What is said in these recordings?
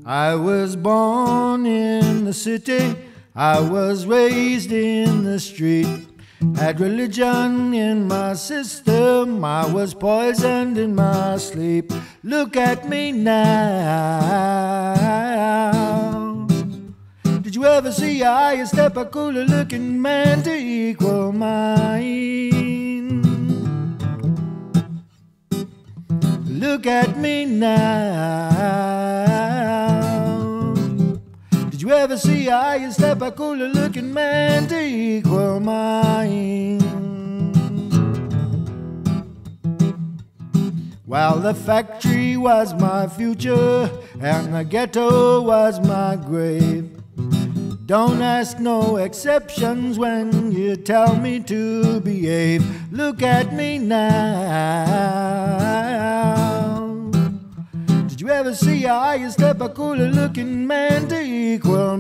I was born in the city, I was raised in the street. Had religion in my system, I was poisoned in my sleep. Look at me now. Did you ever see I step a cooler looking man to equal mine? Look at me now. Did you ever see I step a cooler looking man to equal mine? Well, the factory was my future and the ghetto was my grave. Don't ask no exceptions when you tell me to behave. Look at me now. Did you ever see I step a cooler looking man to equal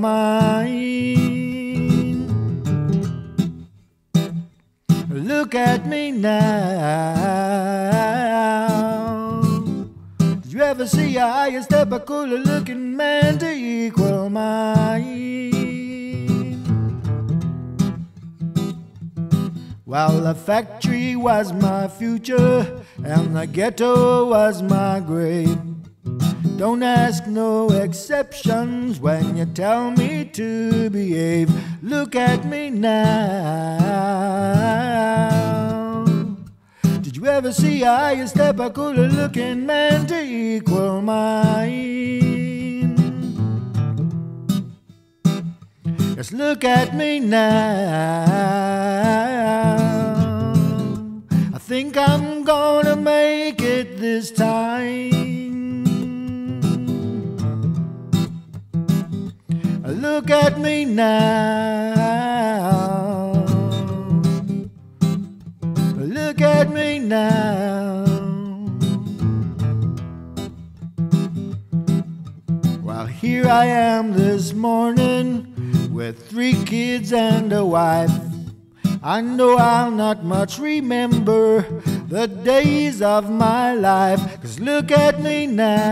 mine? Look at me now. Did you ever see I step a cooler looking man to equal mine? Well, the factory was my future and the ghetto was my grave. Don't ask no exceptions when you tell me to behave. Look at me now. Did you ever see I step a cooler looking man to equal mine? Just look at me now. I think I'm gonna make it this time. Look at me now. Look at me now. Well, here I am this morning with 3 kids and a wife. I know I'll not much remember the days of my life. 'Cause look at me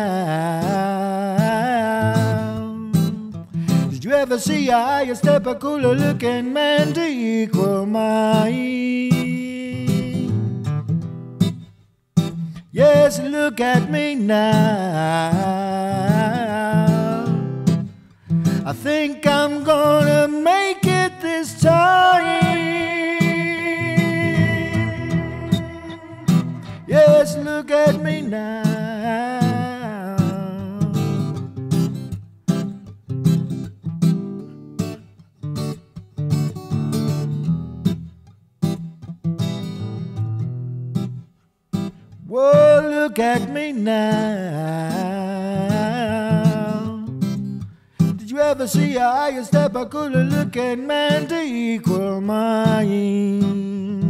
now. Did you ever see I step a cooler looking man to equal mine? Yes, look at me now. I think I'm gonna make it this time. Yes, look at me now. Whoa, look at me now. Did you ever see I step a cooler looking man to equal mine?